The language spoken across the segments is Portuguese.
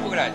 Campo Grande.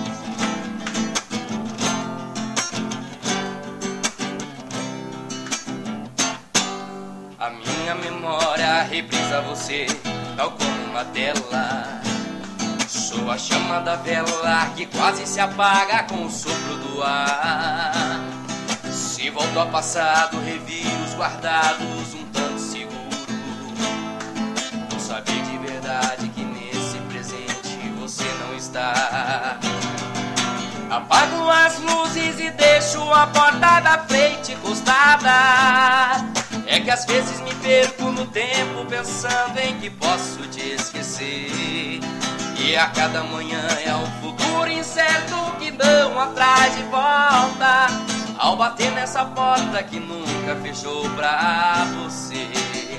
A minha memória reprisa você, tal como uma tela. Sou a chama da vela que quase se apaga com o sopro do ar. Se volto ao passado, revi os guardados um tanto seguro. Vou saber de verdade que nesse presente você não está. Apago as luzes e deixo a porta da frente encostada. É que às vezes me perco no tempo pensando em que posso te esquecer. E a cada manhã é um futuro incerto que não atrás de volta. Ao bater nessa porta que nunca fechou pra você.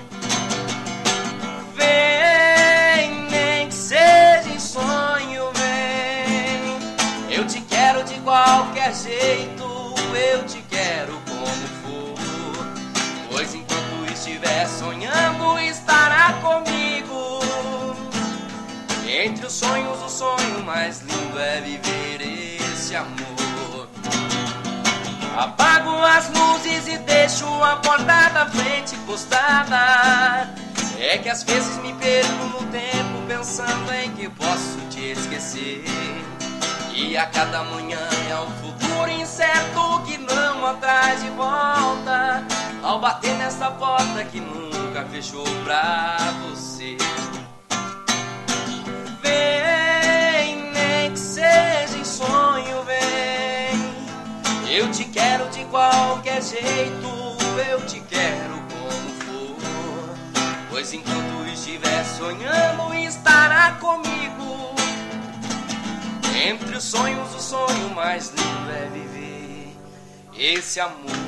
Vem, nem que seja em sonho, vem. Eu te quero de qualquer jeito, eu te quero como for. Pois enquanto estiver sonhando, estará comigo. Entre os sonhos, o sonho mais lindo é viver esse amor. Apago as luzes e deixo a porta da frente encostada. É que às vezes me perco no tempo pensando em que posso te esquecer. E a cada manhã é um futuro incerto que não atrás de volta. Ao bater nessa porta que nunca fechou pra você. Vem, nem que seja em sonho, vem. Eu te quero de qualquer jeito, eu te quero como for. Pois enquanto estiver sonhando, estará comigo. Entre os sonhos, o sonho mais lindo é viver esse amor.